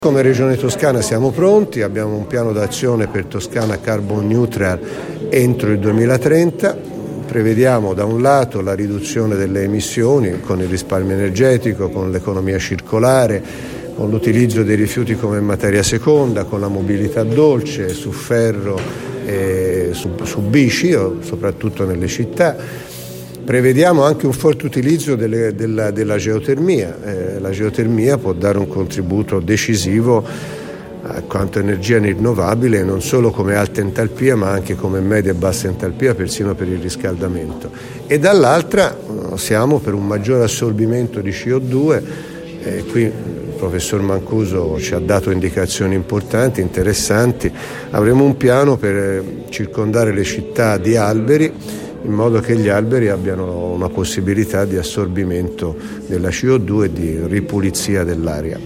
Come Regione Toscana siamo pronti, abbiamo un piano d'azione per Toscana carbon neutral entro il 2030, prevediamo da un lato la riduzione delle emissioni con il risparmio energetico, con l'economia circolare, con l'utilizzo dei rifiuti come materia seconda, con la mobilità dolce su ferro e su bici, soprattutto nelle città. Prevediamo anche un forte utilizzo della geotermia. La geotermia può dare un contributo decisivo quanto energia rinnovabile, non solo come alta entalpia ma anche come media e bassa entalpia, persino per il riscaldamento. E dall'altra siamo per un maggiore assorbimento di CO2. Qui il professor Mancuso ci ha dato indicazioni importanti, interessanti. Avremo un piano per circondare le città di alberi, in modo che gli alberi abbiano una possibilità di assorbimento della CO2 e di ripulizia dell'aria.